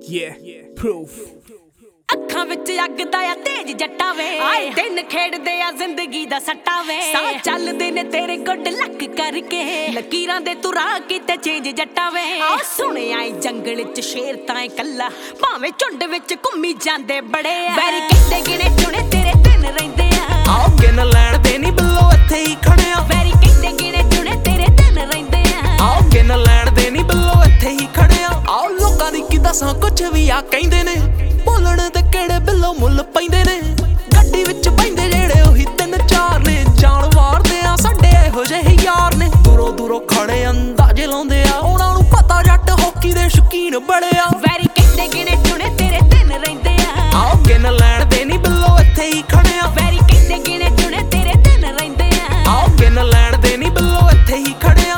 proof ਅੱਖਾਂ ਵਿੱਚ ਅੱਗ ਦਾ ਆ ਤੇਜ ਜੱਟਾ ਵੇ ਆਏ ਦਿਨ ਖੇਡਦੇ ਆ ਜ਼ਿੰਦਗੀ ਦਾ ਸੱਟਾ ਵੇ ਸਾਹ ਚੱਲਦੇ ਨੇ ਤੇਰੇ ਗੁੱਡ ਲੱਕ ਕਰਕੇ ਲਕੀਰਾਂ ਦੇ ਤੂੰ ਰਾਹ ਕੀਤੇ ਚੇਂਜ ਜੱਟਾ ਵੇ ਆ ਸੁਣਿਆ ਏ ਜੰਗਲ 'ਚ ਸ਼ੇਰ ਤਾਂ ਇਕੱਲਾ ਭਾਵੇਂ ਝੁੰਡ ਵਿੱਚ ਘੁੰਮੀ ਜਾਂਦੇ ਬੜੇ ਆ ਵੈਰੀ ਕਿਤੇ ਗਿਣੇ ਚੁਣੇ ਤੇਰੇ ਦਿਨ ਰਹਿੰਦੇ ਆ ਆਓ ਗਿਣ ਲੈਣ ਦੇ ਨੀ ਬਿੱਲੋ ਇੱਥੇ ਹੀ ਖੜਿਆ ਵੈਰੀ ਕਿਤੇ ਗਿਣੇ ਚੁਣੇ ਤੇਰੇ ਦਿਨ ਰਹਿੰਦੇ ਆ ਆਓ ਗਿਣ ਲੈਣ ਦੇ ਨੀ ਬਿੱਲੋ ਇੱਥੇ ਹੀ ਖੜਿਆ ਆਓ ਲੋਕਾਂ ਦੀ ਕੀ ਦੱਸਾਂ ਕੁਛ ਵੀ ਆ ਕਹਿੰਦੇ ਨੇ ਬੋਲਣ ਤੇ ਕਿਹੜੇ ਬਿੱਲੋ ਮੁੱਲ ਪੈਂਦੇ ਨੇ ਗੱਡੀ ਵਿੱਚ ਬੈਂਦੇ ਜਿਹੜੇ ਉਹੀ ਤਿੰਨ ਚਾਰ ਨੇ ਜਾਨ ਵਾਰਦੇ ਆ ਸਾਡੇ ਇਹੋ ਜਿਹੇ ਯਾਰ ਨੇ ਦੂਰੋਂ ਦੂਰੋਂ ਖੜੇ ਅੰਦਾਜ਼ੇ ਲਾਉਂਦੇ ਆ ਉਹਨਾਂ ਨੂੰ ਪਤਾ ਜੱਟ ਹਾਕੀ ਦੇ ਸ਼ੌਕੀਨ ਬੜੇ ਆ ਵੈਰੀ ਕਿਤੇ ਗਿਣੇ ਚੁਣੇ ਤੇਰੇ ਦਿਨ ਰਹਿੰਦੇ ਆ ਆਓ ਗਿਣ ਲੈਣ ਦੇ ਨੀ ਬਿੱਲੋ ਇੱਥੇ ਹੀ ਖੜਿਆ ਵੈਰੀ ਕਿਤੇ ਗਿਣੇ ਚੁਣੇ ਤੇਰੇ ਦਿਨ ਰਹਿੰਦੇ ਆ ਆਓ ਗਿਣ ਲੈਣ ਦੇ ਨੀ ਬਿੱਲੋ ਇੱਥੇ ਹੀ ਖੜਿਆ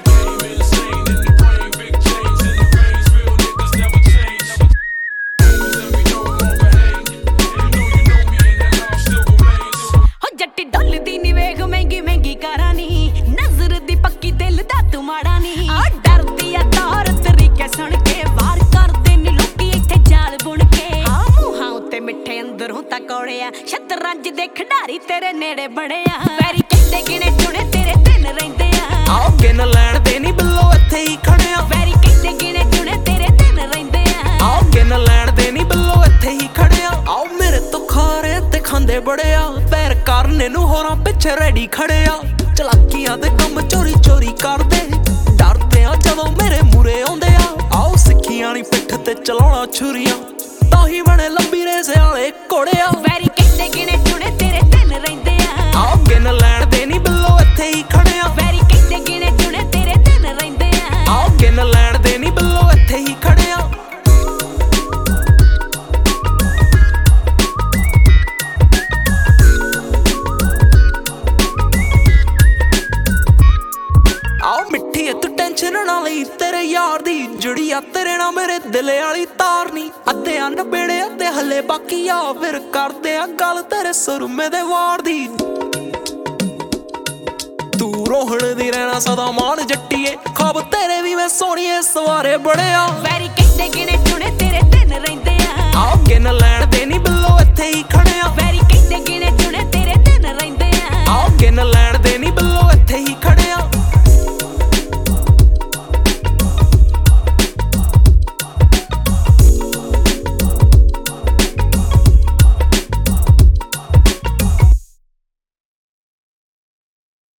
ਜੱਟੀ ਡੁੱਲਦੀ ਨੀ ਵੇਖ ਮਹਿੰਗੀ ਮਹਿੰਗੀ ਕਾਰਾਂ ਨੀ ਨਜ਼ਰ ਦੀ ਪੱਕੀ ਦਿਲ ਦਾ ਤੂੰ ਮਾੜਾ ਨੀ ਆ ਡਰਦੀ ਆ ਦੌਰ ਤਰੀਕੇ ਸੁਣ ਕੇ ਵਾਰ ਕਰਦੇ ਨੀ ਲੋਕੀ ਇੱਥੇ ਜਾਲ ਬੁਣ ਕੇ ਆ ਮੂੰਹਾਂ ਉੱਤੇ ਮਿੱਠੇ ਅੰਦਰੋਂ ਤਾਂ ਕੌੜਿਆ ਸ਼ਤਰੰਜ ਦੇ ਖਿਡਾਰੀ ਤੇਰੇ ਨੇੜੇ ਬੜੇ ਆ ਵੈਰੀ ਕਿਤੇ ਗਿਣੇ ਚੁਣੇ ਤੇਰੇ ਦਿਨ ਰਹਿੰਦੇ ਆ ਆਓ ਗਿਣ ਲੈਣ ਦੇ ਨੀ ਬਿੱਲੋ ਇੱਥੇ ਹੀ ਖੜਿਆ ਵੈਰੀ ਕਿਤੇ ਗਿਣੇ ਚੁਣੇ ਤੇਰੇ ਦਿਨ ਰਹਿੰਦੇ ਆ ਆਓ ਗਿਣ ਲੈਣ ਦੇ ਨੀ ਬਿੱਲੋ ਇੱਥੇ ਹੀ ਖੜਿਆ ਆਓ ਮੇਰੇ ਤੋਂ ਖਾਰੇ ਤੇ ਖਾਂਦੇ ਬੜੇ ਆ ਪੈਰ ਕਰਨੇ ਨੂੰ ਹੋਰਾਂ ਪਿੱਛੇ ਰੈਡੀ ਖੜੇ ਆ ਚਲਾਕੀਆਂ ਦੇ ਕੰਮ ਚੋਰੀ ਚੋਰੀ ਕਰਦੇ ਡਰਦੇ ਆ ਜਦੋਂ ਮੇਰੇ ਮੂਰੇ ਆਉਂਦੇ ਆ ਆਓ ਸਿੱਖੀਆਂ ਨੀ ਪਿੱਠ ਤੇ ਚਲਾਉਣਾ ਛੁਰੀਆਂ ਤਾਂ ਹੀ ਬਣੇ ਲੰਬੀ ਰੇਸ ਵਾਲੇ ਘੋੜੇ ਆ ਵੈਰੀ ਕਿਤੇ ਗਿਣੇ ਚੁਣੇ ਤੇਰੇ ਦਿਨ ਰਹਿੰਦੇ ਆ ਆਓ ਗਿਣ ਲੈਣ ਦੇ ਨੀ ਬਿੱਲੋ ਇੱਥੇ ਹੀ ਖੜਿਆ ਵੈਰੀ ਕਿਤੇ ਗਿਣੇ ਚੁਣੇ ਤੇਰੇ ਦਿਨ ਰਹਿੰਦੇ ਆ ਆਓ ਗਿਣ ਲੈਣ ਦੇ ਨੀ ਬਿੱਲੋ ਇੱਥੇ ਹੀ ਖੜਿਆ ਆਓ ਮਿੱਠੀ ਐ ਤੂੰ ਟੈਨਸ਼ਨ ਨਾ ਲਈ ਤੇਰੇ ਯਾਰ ਦੀ ਜੁੜੀ ਆ ਤੇਰੇ ਨਾਲ ਮੇਰੇ ਦਿਲ ਵਾਲੀ ਤਾਰ ਨੀ ਅੱਧੇ ਆ ਨਬੇੜੇ ਤੇ ਹੱਲੇ ਬਾਕੀ ਆ ਫਿਰ ਕਰਦੇ ਆ ਗੱਲ ਤੇਰੇ ਸੁਰਮੇ ਦੇ ਵਾਰ ਦੀ ਤੂੰ ਰੋਹਣ ਦੀ ਰਹਿਣਾ ਸਦਾ ਮਾਣ ਜੱਟੀਏ ਖਾਬ ਤੇਰੇ ਵੀ ਮੈਂ ਸੋਹਣੀਏ ਸਵਾਰੇ ਬੜੇ ਆ ਵੈਰੀ ਕਿਤੇ ਗਿਣੇ ਚੁਣੇ ਤੇਰੇ ਦਿਨ ਰਹਿੰਦੇ ਆ ਆਓ ਗਿਣ ਲੈਣ ਦੇ ਨੀ ਬਿੱਲੋ ਇੱਥੇ ਹੀ ਖੜੇ